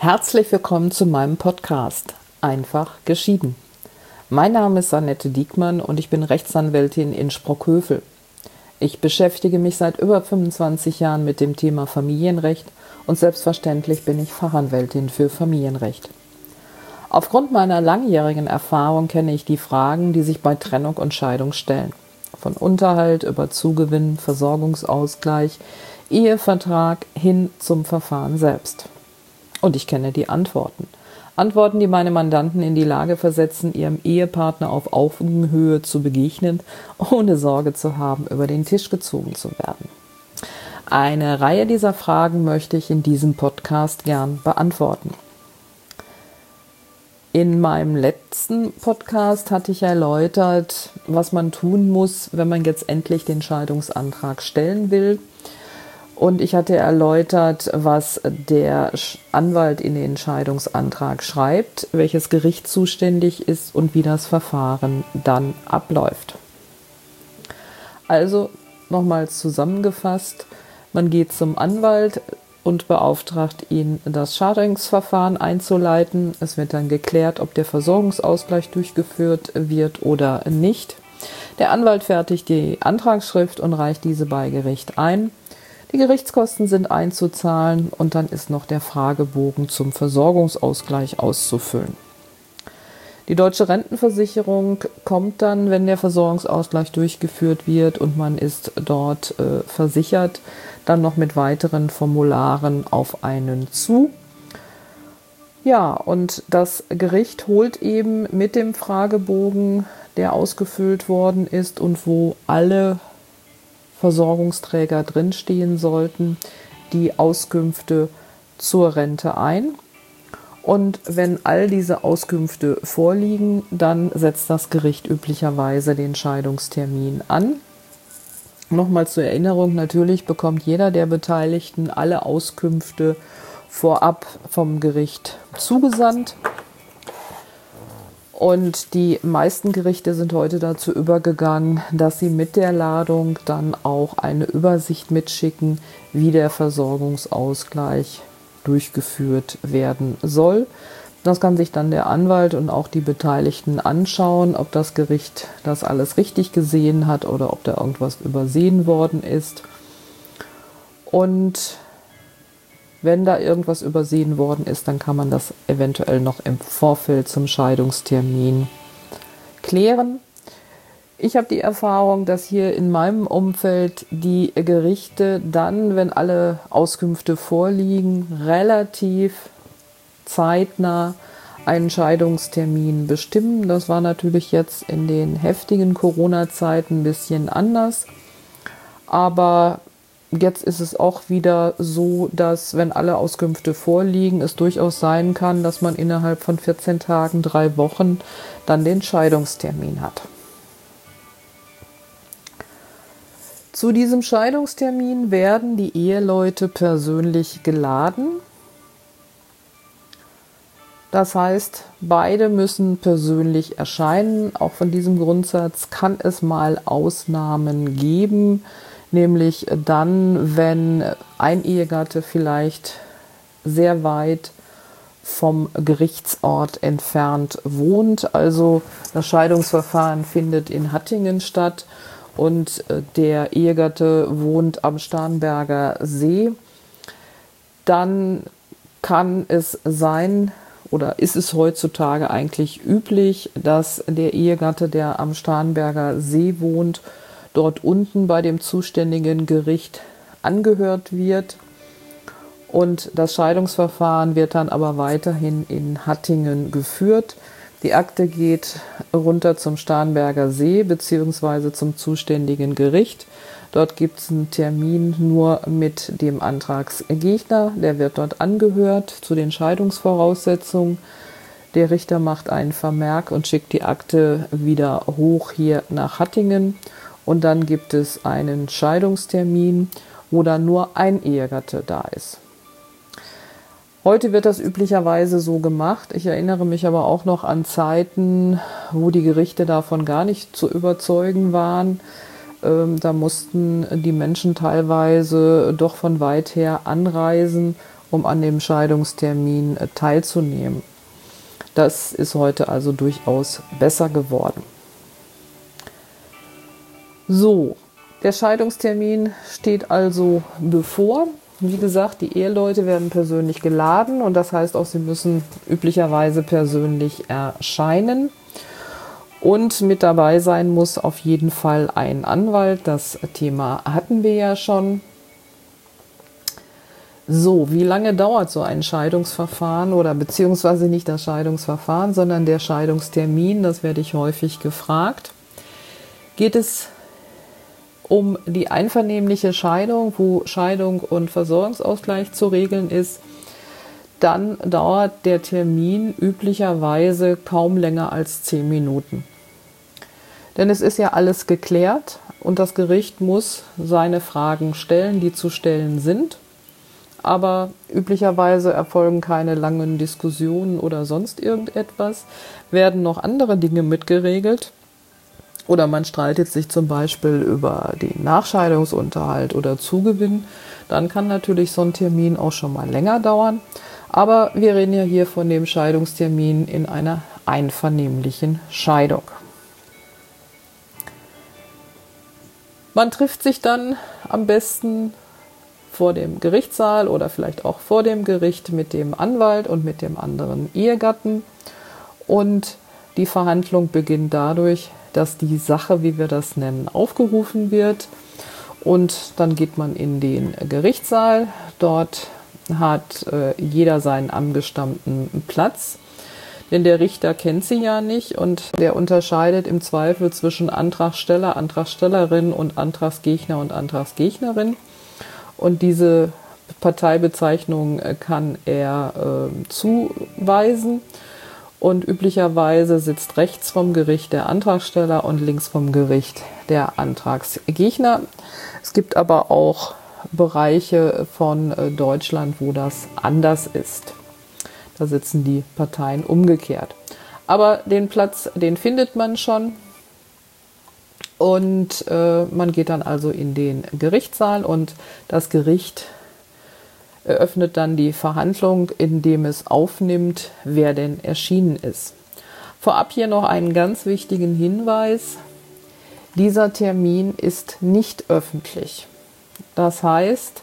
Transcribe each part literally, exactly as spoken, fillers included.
Herzlich willkommen zu meinem Podcast Einfach geschieden. Mein Name ist Annette Diekmann und ich bin Rechtsanwältin in Sprockhövel. Ich beschäftige mich seit über fünfundzwanzig Jahren mit dem Thema Familienrecht und selbstverständlich bin ich Fachanwältin für Familienrecht. Aufgrund meiner langjährigen Erfahrung kenne ich die Fragen, die sich bei Trennung und Scheidung stellen. Von Unterhalt über Zugewinn, Versorgungsausgleich, Ehevertrag hin zum Verfahren selbst. Und ich kenne die Antworten. Antworten, die meine Mandanten in die Lage versetzen, ihrem Ehepartner auf Augenhöhe zu begegnen, ohne Sorge zu haben, über den Tisch gezogen zu werden. Eine Reihe dieser Fragen möchte ich in diesem Podcast gern beantworten. In meinem letzten Podcast hatte ich erläutert, was man tun muss, wenn man jetzt endlich den Scheidungsantrag stellen will. Und ich hatte erläutert, was der Anwalt in den Scheidungsantrag schreibt, welches Gericht zuständig ist und wie das Verfahren dann abläuft. Also nochmals zusammengefasst, man geht zum Anwalt und beauftragt ihn, das Scheidungsverfahren einzuleiten. Es wird dann geklärt, ob der Versorgungsausgleich durchgeführt wird oder nicht. Der Anwalt fertigt die Antragsschrift und reicht diese bei Gericht ein. Die Gerichtskosten sind einzuzahlen und dann ist noch der Fragebogen zum Versorgungsausgleich auszufüllen. Die Deutsche Rentenversicherung kommt dann, wenn der Versorgungsausgleich durchgeführt wird und man ist dort äh, versichert, dann noch mit weiteren Formularen auf einen zu. Ja, und das Gericht holt eben mit dem Fragebogen, der ausgefüllt worden ist und wo alle Versorgungsträger drinstehen sollten, die Auskünfte zur Rente ein. Und wenn all diese Auskünfte vorliegen, dann setzt das Gericht üblicherweise den Scheidungstermin an. Nochmal zur Erinnerung, natürlich bekommt jeder der Beteiligten alle Auskünfte vorab vom Gericht zugesandt. Und die meisten Gerichte sind heute dazu übergegangen, dass sie mit der Ladung dann auch eine Übersicht mitschicken, wie der Versorgungsausgleich durchgeführt werden soll. Das kann sich dann der Anwalt und auch die Beteiligten anschauen, ob das Gericht das alles richtig gesehen hat oder ob da irgendwas übersehen worden ist. Und wenn da irgendwas übersehen worden ist, dann kann man das eventuell noch im Vorfeld zum Scheidungstermin klären. Ich habe die Erfahrung, dass hier in meinem Umfeld die Gerichte dann, wenn alle Auskünfte vorliegen, relativ zeitnah einen Scheidungstermin bestimmen. Das war natürlich jetzt in den heftigen Corona-Zeiten ein bisschen anders, aber jetzt ist es auch wieder so, dass, wenn alle Auskünfte vorliegen, es durchaus sein kann, dass man innerhalb von vierzehn Tagen, drei Wochen dann den Scheidungstermin hat. Zu diesem Scheidungstermin werden die Eheleute persönlich geladen. Das heißt, beide müssen persönlich erscheinen. Auch von diesem Grundsatz kann es mal Ausnahmen geben, nämlich dann, wenn ein Ehegatte vielleicht sehr weit vom Gerichtsort entfernt wohnt. Also das Scheidungsverfahren findet in Hattingen statt und der Ehegatte wohnt am Starnberger See. Dann kann es sein, oder ist es heutzutage eigentlich üblich, dass der Ehegatte, der am Starnberger See wohnt, dort unten bei dem zuständigen Gericht angehört wird. Und das Scheidungsverfahren wird dann aber weiterhin in Hattingen geführt. Die Akte geht runter zum Starnberger See bzw. zum zuständigen Gericht. Dort gibt es einen Termin nur mit dem Antragsgegner. Der wird dort angehört zu den Scheidungsvoraussetzungen. Der Richter macht einen Vermerk und schickt die Akte wieder hoch hier nach Hattingen. Und dann gibt es einen Scheidungstermin, wo dann nur ein Ehegatte da ist. Heute wird das üblicherweise so gemacht. Ich erinnere mich aber auch noch an Zeiten, wo die Gerichte davon gar nicht zu überzeugen waren. Ähm, da mussten die Menschen teilweise doch von weit her anreisen, um an dem Scheidungstermin teilzunehmen. Das ist heute also durchaus besser geworden. So, der Scheidungstermin steht also bevor. Wie gesagt, die Eheleute werden persönlich geladen und das heißt auch, sie müssen üblicherweise persönlich erscheinen. Und mit dabei sein muss auf jeden Fall ein Anwalt. Das Thema hatten wir ja schon. So, wie lange dauert so ein Scheidungsverfahren oder beziehungsweise nicht das Scheidungsverfahren, sondern der Scheidungstermin? Das werde ich häufig gefragt. Geht es um die einvernehmliche Scheidung, wo Scheidung und Versorgungsausgleich zu regeln ist, dann dauert der Termin üblicherweise kaum länger als zehn Minuten. Denn es ist ja alles geklärt und das Gericht muss seine Fragen stellen, die zu stellen sind. Aber üblicherweise erfolgen keine langen Diskussionen oder sonst irgendetwas, werden noch andere Dinge mitgeregelt. Oder man streitet sich zum Beispiel über den Nachscheidungsunterhalt oder Zugewinn. Dann kann natürlich so ein Termin auch schon mal länger dauern. Aber wir reden ja hier von dem Scheidungstermin in einer einvernehmlichen Scheidung. Man trifft sich dann am besten vor dem Gerichtssaal oder vielleicht auch vor dem Gericht mit dem Anwalt und mit dem anderen Ehegatten. Und die Verhandlung beginnt dadurch, dass die Sache, wie wir das nennen, aufgerufen wird. Und dann geht man in den Gerichtssaal. Dort hat äh, jeder seinen angestammten Platz. Denn der Richter kennt sie ja nicht und der unterscheidet im Zweifel zwischen Antragsteller, Antragstellerin und Antragsgegner und Antragsgegnerin. Und diese Parteibezeichnung kann er äh, zuweisen. Und üblicherweise sitzt rechts vom Gericht der Antragsteller und links vom Gericht der Antragsgegner. Es gibt aber auch Bereiche von Deutschland, wo das anders ist. Da sitzen die Parteien umgekehrt. Aber den Platz, den findet man schon. Und äh, man geht dann also in den Gerichtssaal und das Gericht eröffnet dann die Verhandlung, indem es aufnimmt, wer denn erschienen ist. Vorab hier noch einen ganz wichtigen Hinweis. Dieser Termin ist nicht öffentlich. Das heißt,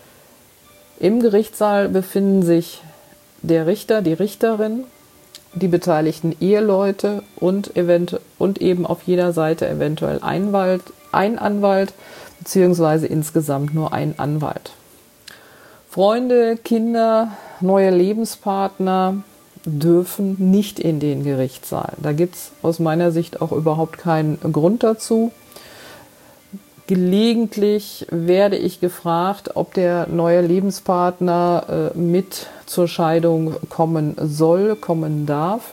im Gerichtssaal befinden sich der Richter, die Richterin, die beteiligten Eheleute und, event- und eben auf jeder Seite eventuell ein Anwalt, ein Anwalt beziehungsweise insgesamt nur ein Anwalt. Freunde, Kinder, neue Lebenspartner dürfen nicht in den Gerichtssaal. Da gibt es aus meiner Sicht auch überhaupt keinen Grund dazu. Gelegentlich werde ich gefragt, ob der neue Lebenspartner äh, mit zur Scheidung kommen soll, kommen darf.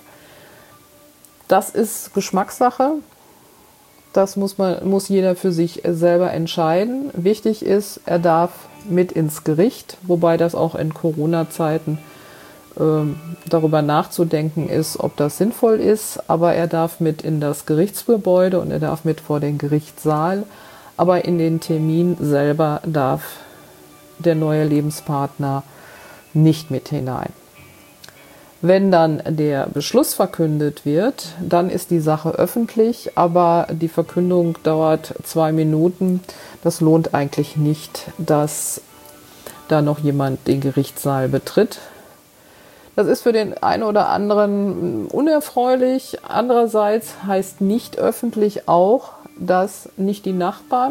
Das ist Geschmackssache. Das muss man, muss jeder für sich selber entscheiden. Wichtig ist, er darf mit ins Gericht, wobei das auch in Corona-Zeiten äh, darüber nachzudenken ist, ob das sinnvoll ist. Aber er darf mit in das Gerichtsgebäude und er darf mit vor den Gerichtssaal. Aber in den Termin selber darf der neue Lebenspartner nicht mit hinein. Wenn dann der Beschluss verkündet wird, dann ist die Sache öffentlich, aber die Verkündung dauert zwei Minuten. Das lohnt eigentlich nicht, dass da noch jemand den Gerichtssaal betritt. Das ist für den einen oder anderen unerfreulich. Andererseits heißt nicht öffentlich auch, dass nicht die Nachbarn,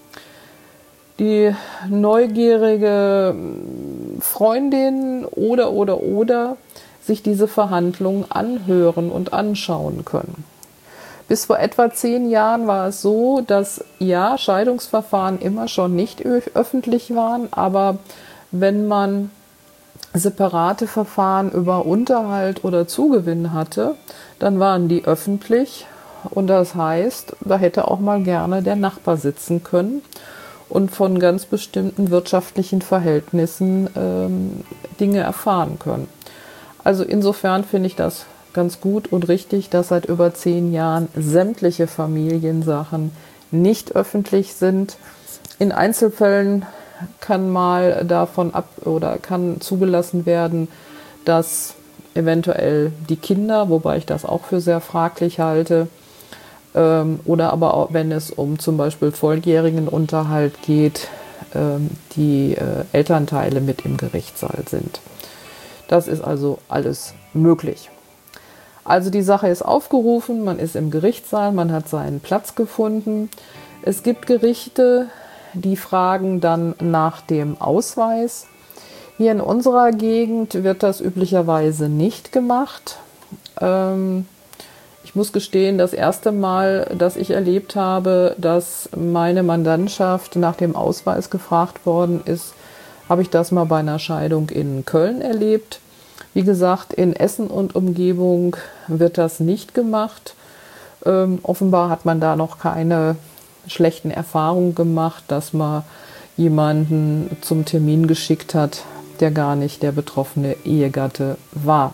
die neugierige Freundin oder, oder, oder sich diese Verhandlungen anhören und anschauen können. Bis vor etwa zehn Jahren war es so, dass ja, Scheidungsverfahren immer schon nicht öffentlich waren, aber wenn man separate Verfahren über Unterhalt oder Zugewinn hatte, dann waren die öffentlich. Und das heißt, da hätte auch mal gerne der Nachbar sitzen können und von ganz bestimmten wirtschaftlichen Verhältnissen ähm, Dinge erfahren können. Also insofern finde ich das ganz gut und richtig, dass seit über zehn Jahren sämtliche Familiensachen nicht öffentlich sind. In Einzelfällen kann mal davon ab oder kann zugelassen werden, dass eventuell die Kinder, wobei ich das auch für sehr fraglich halte, ähm, oder aber auch, wenn es um zum Beispiel volljährigen Unterhalt geht, ähm, die äh, Elternteile mit im Gerichtssaal sind. Das ist also alles möglich. Also die Sache ist aufgerufen, man ist im Gerichtssaal, man hat seinen Platz gefunden. Es gibt Gerichte, die fragen dann nach dem Ausweis. Hier in unserer Gegend wird das üblicherweise nicht gemacht. Ähm, ich muss gestehen, das erste Mal, dass ich erlebt habe, dass meine Mandantschaft nach dem Ausweis gefragt worden ist, habe ich das mal bei einer Scheidung in Köln erlebt. Wie gesagt, in Essen und Umgebung wird das nicht gemacht. Ähm, offenbar hat man da noch keine schlechten Erfahrungen gemacht, dass man jemanden zum Termin geschickt hat, der gar nicht der betroffene Ehegatte war.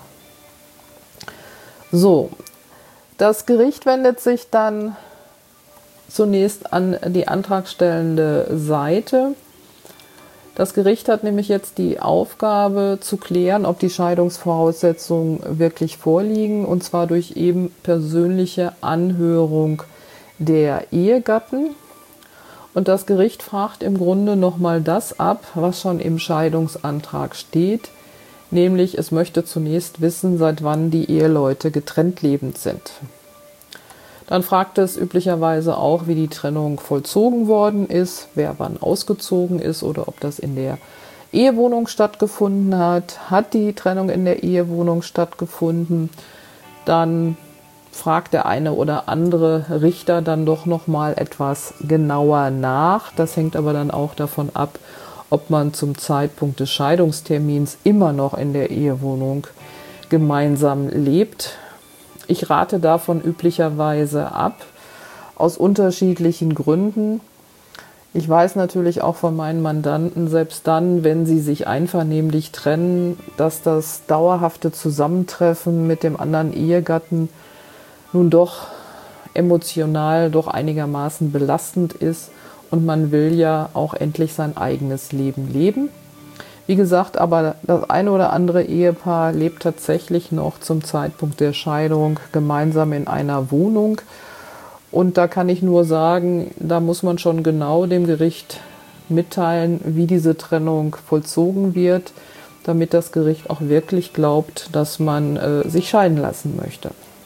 So, das Gericht wendet sich dann zunächst an die antragstellende Seite. Das Gericht hat nämlich jetzt die Aufgabe zu klären, ob die Scheidungsvoraussetzungen wirklich vorliegen, und zwar durch eben persönliche Anhörung der Ehegatten. Und das Gericht fragt im Grunde nochmal das ab, was schon im Scheidungsantrag steht, nämlich es möchte zunächst wissen, seit wann die Eheleute getrennt lebend sind. Dann fragt es üblicherweise auch, wie die Trennung vollzogen worden ist, wer wann ausgezogen ist oder ob das in der Ehewohnung stattgefunden hat. Hat die Trennung in der Ehewohnung stattgefunden, dann fragt der eine oder andere Richter dann doch noch mal etwas genauer nach. Das hängt aber dann auch davon ab, ob man zum Zeitpunkt des Scheidungstermins immer noch in der Ehewohnung gemeinsam lebt. Ich rate davon üblicherweise ab, aus unterschiedlichen Gründen. Ich weiß natürlich auch von meinen Mandanten, selbst dann, wenn sie sich einvernehmlich trennen, dass das dauerhafte Zusammentreffen mit dem anderen Ehegatten nun doch emotional doch einigermaßen belastend ist und man will ja auch endlich sein eigenes Leben leben. Wie gesagt, aber das eine oder andere Ehepaar lebt tatsächlich noch zum Zeitpunkt der Scheidung gemeinsam in einer Wohnung. Und da kann ich nur sagen, da muss man schon genau dem Gericht mitteilen, wie diese Trennung vollzogen wird, damit das Gericht auch wirklich glaubt, dass man äh, sich scheiden lassen möchte.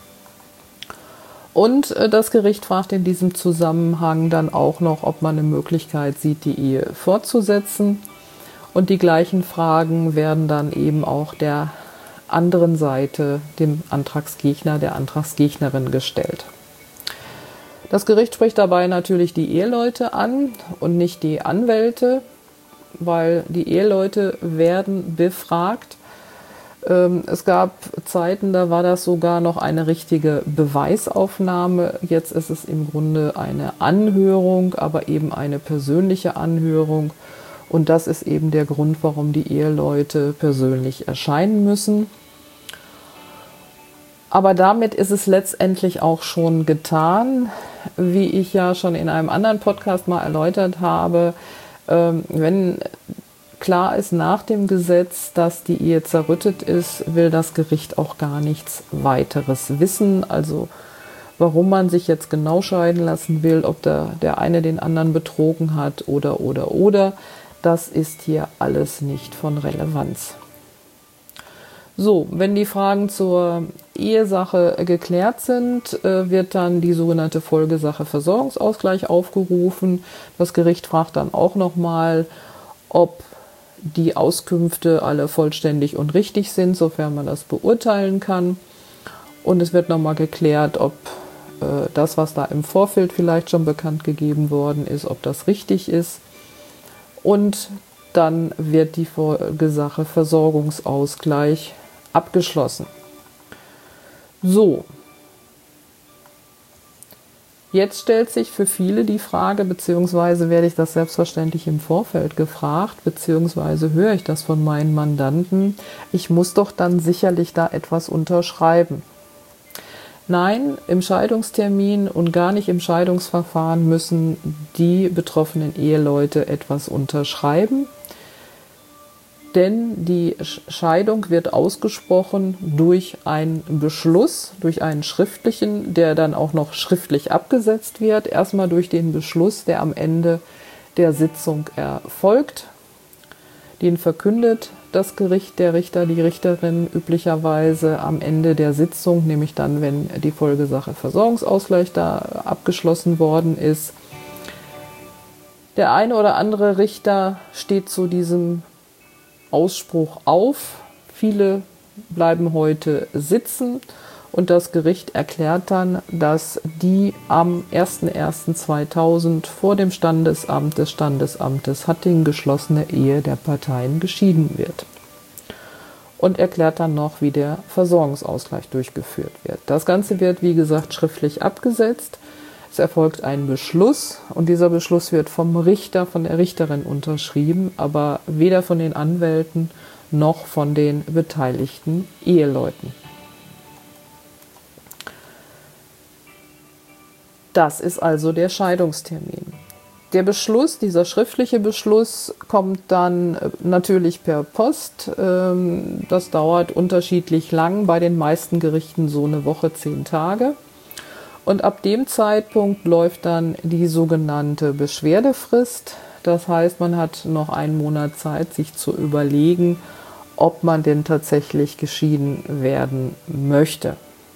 Und äh, das Gericht fragt in diesem Zusammenhang dann auch noch, ob man eine Möglichkeit sieht, die Ehe fortzusetzen. Und die gleichen Fragen werden dann eben auch der anderen Seite, dem Antragsgegner, der Antragsgegnerin gestellt. Das Gericht spricht dabei natürlich die Eheleute an und nicht die Anwälte, weil die Eheleute werden befragt. Es gab Zeiten, da war das sogar noch eine richtige Beweisaufnahme. Jetzt ist es im Grunde eine Anhörung, aber eben eine persönliche Anhörung. Und das ist eben der Grund, warum die Eheleute persönlich erscheinen müssen. Aber damit ist es letztendlich auch schon getan. Wie ich ja schon in einem anderen Podcast mal erläutert habe, wenn klar ist nach dem Gesetz, dass die Ehe zerrüttet ist, will das Gericht auch gar nichts weiteres wissen. Also warum man sich jetzt genau scheiden lassen will, ob der, der eine den anderen betrogen hat oder, oder, oder. Das ist hier alles nicht von Relevanz. So, wenn die Fragen zur Ehesache geklärt sind, wird dann die sogenannte Folgesache Versorgungsausgleich aufgerufen. Das Gericht fragt dann auch nochmal, ob die Auskünfte alle vollständig und richtig sind, sofern man das beurteilen kann. Und es wird nochmal geklärt, ob äh, das, was da im Vorfeld vielleicht schon bekannt gegeben worden ist, ob das richtig ist. Und dann wird die Folgesache Versorgungsausgleich abgeschlossen. So, jetzt stellt sich für viele die Frage, beziehungsweise werde ich das selbstverständlich im Vorfeld gefragt, beziehungsweise höre ich das von meinen Mandanten, ich muss doch dann sicherlich da etwas unterschreiben. Nein, im Scheidungstermin und gar nicht im Scheidungsverfahren müssen die betroffenen Eheleute etwas unterschreiben, denn die Scheidung wird ausgesprochen durch einen Beschluss, durch einen schriftlichen, der dann auch noch schriftlich abgesetzt wird. Erstmal durch den Beschluss, der am Ende der Sitzung erfolgt. Den verkündet das Gericht, der Richter, die Richterin üblicherweise am Ende der Sitzung, nämlich dann, wenn die Folgesache Versorgungsausgleich da abgeschlossen worden ist. Der eine oder andere Richter steht zu diesem Ausspruch auf. Viele bleiben heute sitzen und das Gericht erklärt dann, dass die am erster erster zweitausend vor dem Standesamt des Standesamtes Hattingen geschlossene Ehe der Parteien geschieden wird. Und erklärt dann noch, wie der Versorgungsausgleich durchgeführt wird. Das Ganze wird, wie gesagt, schriftlich abgesetzt. Es erfolgt ein Beschluss und dieser Beschluss wird vom Richter, von der Richterin unterschrieben, aber weder von den Anwälten noch von den beteiligten Eheleuten. Das ist also der Scheidungstermin. Der Beschluss, dieser schriftliche Beschluss, kommt dann natürlich per Post. Das dauert unterschiedlich lang, bei den meisten Gerichten so eine Woche, zehn Tage. Und ab dem Zeitpunkt läuft dann die sogenannte Beschwerdefrist. Das heißt, man hat noch einen Monat Zeit, sich zu überlegen, ob man denn tatsächlich geschieden werden möchte.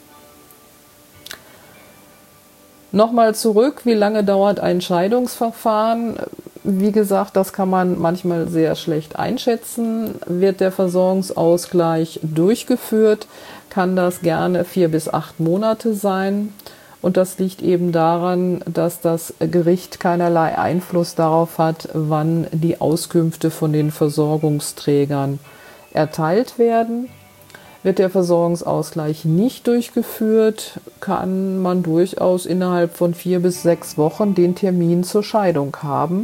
Nochmal zurück, wie lange dauert ein Scheidungsverfahren? Wie gesagt, das kann man manchmal sehr schlecht einschätzen. Wird der Versorgungsausgleich durchgeführt, kann das gerne vier bis acht Monate sein. Und das liegt eben daran, dass das Gericht keinerlei Einfluss darauf hat, wann die Auskünfte von den Versorgungsträgern erteilt werden. Wird der Versorgungsausgleich nicht durchgeführt, kann man durchaus innerhalb von vier bis sechs Wochen den Termin zur Scheidung haben.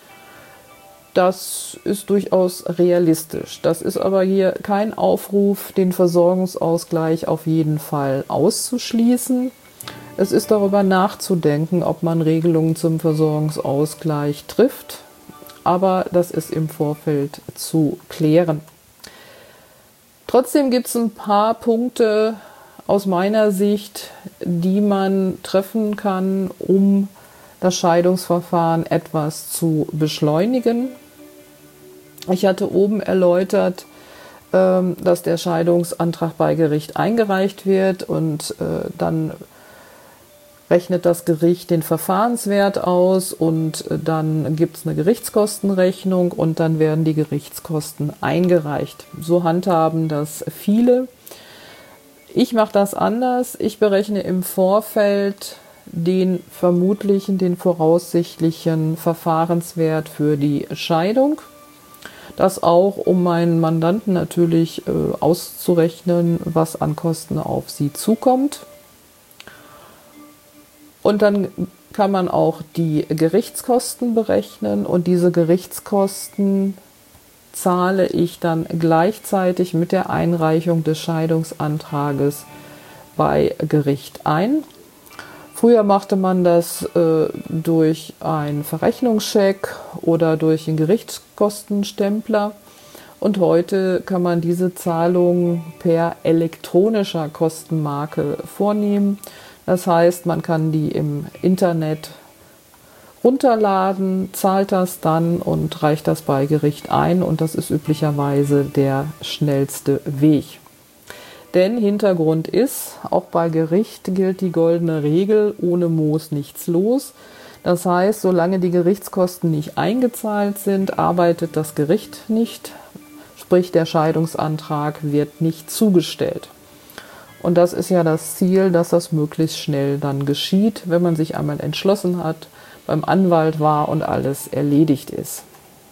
Das ist durchaus realistisch. Das ist aber hier kein Aufruf, den Versorgungsausgleich auf jeden Fall auszuschließen. Es ist darüber nachzudenken, ob man Regelungen zum Versorgungsausgleich trifft, aber das ist im Vorfeld zu klären. Trotzdem gibt es ein paar Punkte aus meiner Sicht, die man treffen kann, um das Scheidungsverfahren etwas zu beschleunigen. Ich hatte oben erläutert, dass der Scheidungsantrag bei Gericht eingereicht wird und dann rechnet das Gericht den Verfahrenswert aus und dann gibt es eine Gerichtskostenrechnung und dann werden die Gerichtskosten eingereicht. So handhaben das viele. Ich mache das anders. Ich berechne im Vorfeld den vermutlichen, den voraussichtlichen Verfahrenswert für die Scheidung. Das auch, um meinen Mandanten natürlich äh, auszurechnen, was an Kosten auf sie zukommt. Und dann kann man auch die Gerichtskosten berechnen und diese Gerichtskosten zahle ich dann gleichzeitig mit der Einreichung des Scheidungsantrages bei Gericht ein. Früher machte man das äh, durch einen Verrechnungscheck oder durch einen Gerichtskostenstempler und heute kann man diese Zahlung per elektronischer Kostenmarke vornehmen. Das heißt, man kann die im Internet runterladen, zahlt das dann und reicht das bei Gericht ein und das ist üblicherweise der schnellste Weg. Denn Hintergrund ist, auch bei Gericht gilt die goldene Regel, ohne Moos nichts los. Das heißt, solange die Gerichtskosten nicht eingezahlt sind, arbeitet das Gericht nicht, sprich der Scheidungsantrag wird nicht zugestellt. Und das ist ja das Ziel, dass das möglichst schnell dann geschieht, wenn man sich einmal entschlossen hat, beim Anwalt war und alles erledigt ist.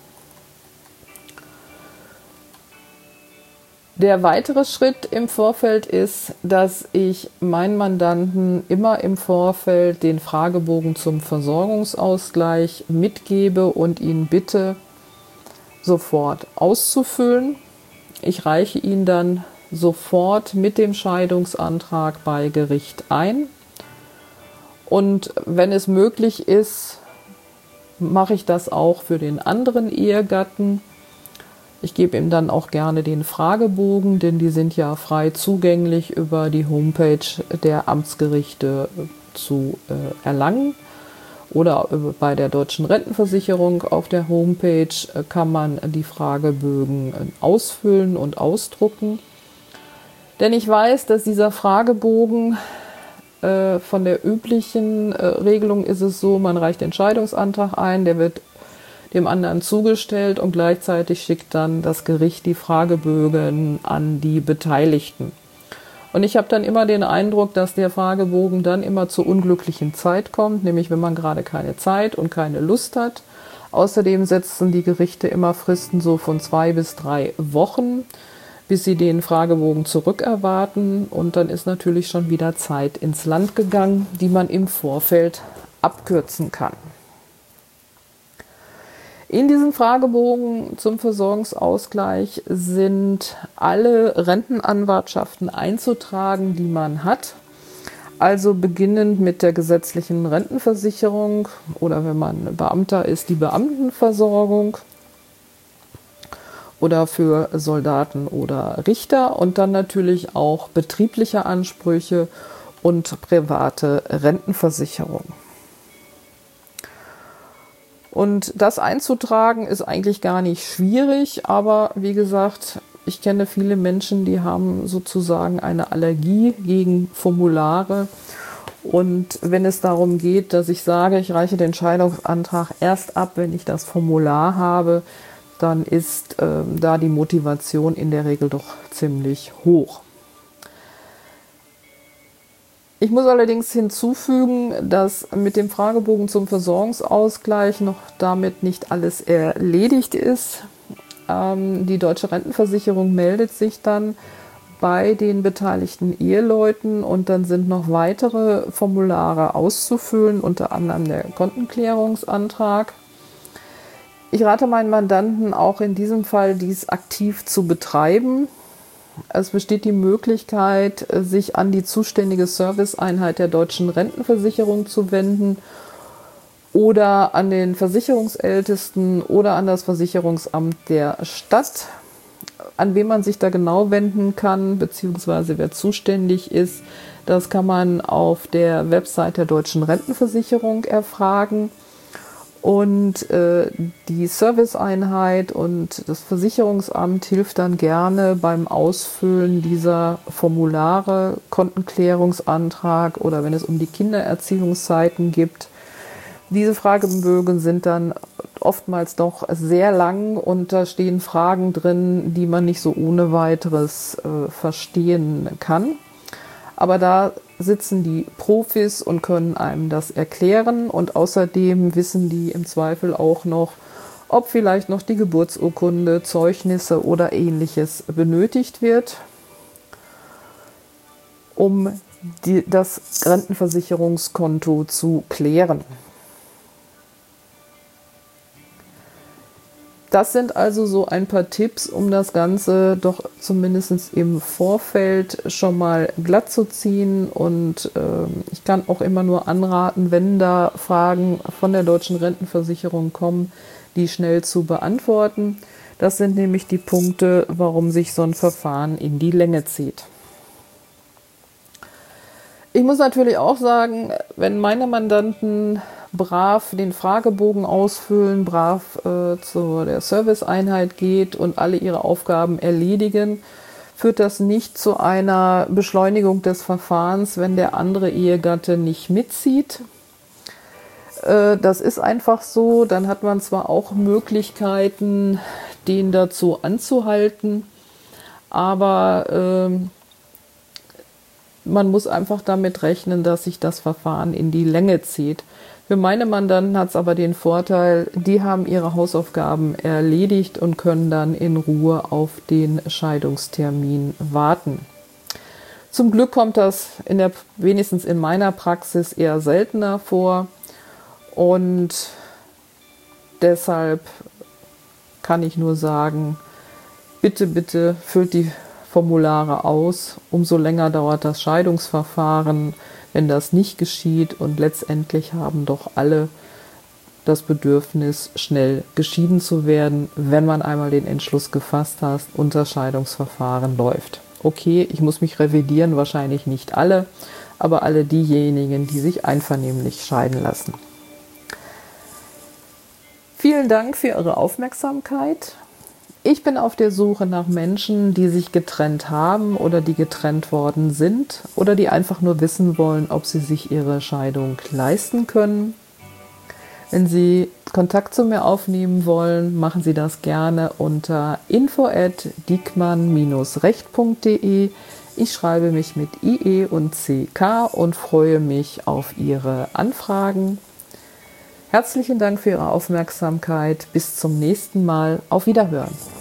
Der weitere Schritt im Vorfeld ist, dass ich meinen Mandanten immer im Vorfeld den Fragebogen zum Versorgungsausgleich mitgebe und ihn bitte, sofort auszufüllen. Ich reiche ihn dann sofort mit dem Scheidungsantrag bei Gericht ein. Und wenn es möglich ist, mache ich das auch für den anderen Ehegatten. Ich gebe ihm dann auch gerne den Fragebogen, denn die sind ja frei zugänglich über die Homepage der Amtsgerichte zu äh, erlangen. Oder bei der Deutschen Rentenversicherung auf der Homepage kann man die Fragebögen ausfüllen und ausdrucken. Denn ich weiß, dass dieser Fragebogen äh, von der üblichen äh, Regelung ist es so, man reicht den Scheidungsantrag ein, der wird dem anderen zugestellt und gleichzeitig schickt dann das Gericht die Fragebögen an die Beteiligten. Und ich habe dann immer den Eindruck, dass der Fragebogen dann immer zur unglücklichen Zeit kommt, nämlich wenn man gerade keine Zeit und keine Lust hat. Außerdem setzen die Gerichte immer Fristen so von zwei bis drei Wochen, bis sie den Fragebogen zurückerwarten. Und dann ist natürlich schon wieder Zeit ins Land gegangen, die man im Vorfeld abkürzen kann. In diesem Fragebogen zum Versorgungsausgleich sind alle Rentenanwartschaften einzutragen, die man hat. Also beginnend mit der gesetzlichen Rentenversicherung oder wenn man Beamter ist, die Beamtenversorgung oder für Soldaten oder Richter und dann natürlich auch betriebliche Ansprüche und private Rentenversicherung. Und das einzutragen ist eigentlich gar nicht schwierig, aber wie gesagt, ich kenne viele Menschen, die haben sozusagen eine Allergie gegen Formulare. Und wenn es darum geht, dass ich sage, ich reiche den Scheidungsantrag erst ab, wenn ich das Formular habe, dann ist äh, da die Motivation in der Regel doch ziemlich hoch. Ich muss allerdings hinzufügen, dass mit dem Fragebogen zum Versorgungsausgleich noch damit nicht alles erledigt ist. Ähm, die Deutsche Rentenversicherung meldet sich dann bei den beteiligten Eheleuten und dann sind noch weitere Formulare auszufüllen, unter anderem der Kontenklärungsantrag. Ich rate meinen Mandanten auch in diesem Fall, dies aktiv zu betreiben. Es besteht die Möglichkeit, sich an die zuständige Serviceeinheit der Deutschen Rentenversicherung zu wenden oder an den Versicherungsältesten oder an das Versicherungsamt der Stadt. An wen man sich da genau wenden kann, beziehungsweise wer zuständig ist, das kann man auf der Website der Deutschen Rentenversicherung erfragen. Und äh, die Serviceeinheit und das Versicherungsamt hilft dann gerne beim Ausfüllen dieser Formulare, Kontenklärungsantrag oder wenn es um die Kindererziehungszeiten geht. Diese Fragebögen sind dann oftmals doch sehr lang und da stehen Fragen drin, die man nicht so ohne weiteres äh, verstehen kann. Aber da sitzen die Profis und können einem das erklären und außerdem wissen die im Zweifel auch noch, ob vielleicht noch die Geburtsurkunde, Zeugnisse oder ähnliches benötigt wird, um die, das Rentenversicherungskonto zu klären. Das sind also so ein paar Tipps, um das Ganze doch zumindest im Vorfeld schon mal glatt zu ziehen. Und äh, ich kann auch immer nur anraten, wenn da Fragen von der Deutschen Rentenversicherung kommen, die schnell zu beantworten. Das sind nämlich die Punkte, warum sich so ein Verfahren in die Länge zieht. Ich muss natürlich auch sagen, wenn meine Mandanten brav den Fragebogen ausfüllen, brav äh, zu der Serviceeinheit geht und alle ihre Aufgaben erledigen, führt das nicht zu einer Beschleunigung des Verfahrens, wenn der andere Ehegatte nicht mitzieht. Äh, das ist einfach so. Dann hat man zwar auch Möglichkeiten, den dazu anzuhalten, aber äh, man muss einfach damit rechnen, dass sich das Verfahren in die Länge zieht. Für meine Mandanten hat es aber den Vorteil, die haben ihre Hausaufgaben erledigt und können dann in Ruhe auf den Scheidungstermin warten. Zum Glück kommt das in der, wenigstens in meiner Praxis eher seltener vor und deshalb kann ich nur sagen, bitte, bitte füllt die Formulare aus, umso länger dauert das Scheidungsverfahren, wenn das nicht geschieht. Und letztendlich haben doch alle das Bedürfnis, schnell geschieden zu werden, wenn man einmal den Entschluss gefasst hat und das Scheidungsverfahren läuft. Okay, ich muss mich revidieren, wahrscheinlich nicht alle, aber alle diejenigen, die sich einvernehmlich scheiden lassen. Vielen Dank für Ihre Aufmerksamkeit. Ich bin auf der Suche nach Menschen, die sich getrennt haben oder die getrennt worden sind oder die einfach nur wissen wollen, ob sie sich ihre Scheidung leisten können. Wenn Sie Kontakt zu mir aufnehmen wollen, machen Sie das gerne unter info at diekmann Bindestrich recht punkt de. Ich schreibe mich mit I E und C K und freue mich auf Ihre Anfragen. Herzlichen Dank für Ihre Aufmerksamkeit. Bis zum nächsten Mal. Auf Wiederhören.